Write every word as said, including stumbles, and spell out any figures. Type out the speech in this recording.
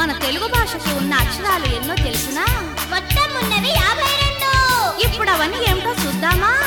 మన తెలుగు భాషకు ఉన్న అక్షరాలు ఎన్నో తెలుసునా? మొత్తం ఉన్నవి యాభై రెండు. ఇప్పుడు అవన్నీ ఏమిటో చూద్దామా?